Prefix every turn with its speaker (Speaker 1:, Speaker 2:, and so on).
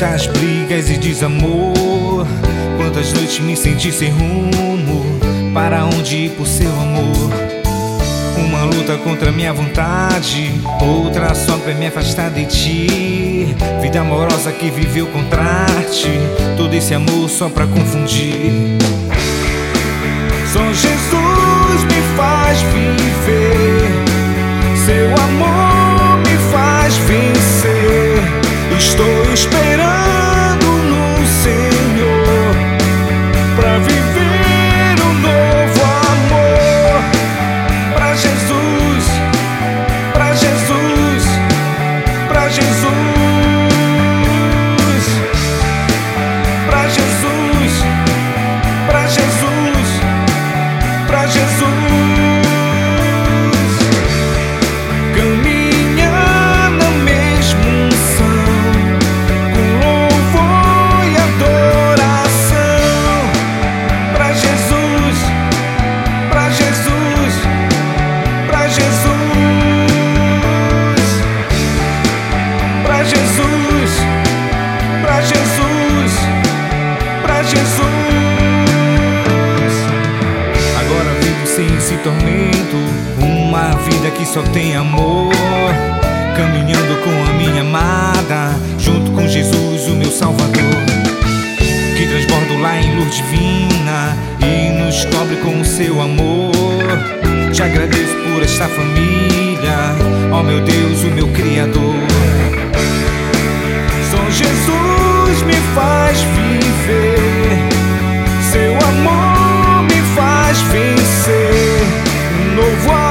Speaker 1: Quantas brigas e desamor, quantas noites me senti sem rumo. Para onde ir por seu amor? Uma luta contra minha vontade, outra só pra me afastar de ti. Vida amorosa que viveu contraste, todo esse amor só pra confundir. Só Jesus me faz viver, seu amor me faz vencer. Estou esperando no Senhor pra viver um novo amor. Pra Jesus, pra Jesus, pra Jesus, pra Jesus, pra Jesus, pra Jesus. Caminhar na mesma unção, com louvor e adoração. Pra Jesus, pra Jesus, pra Jesus, pra Jesus, pra Jesus, pra Jesus. Agora vivo sem esse tormento, uma vida que só tem amor. Caminhando com a minha amada, junto com Jesus, o meu Salvador, que transborda lá em luz divina e nos cobre com o seu amor. Te agradeço por esta família, ó meu Deus, o meu Criador. Só Jesus me faz viver, seu amor me faz vencer. Um novo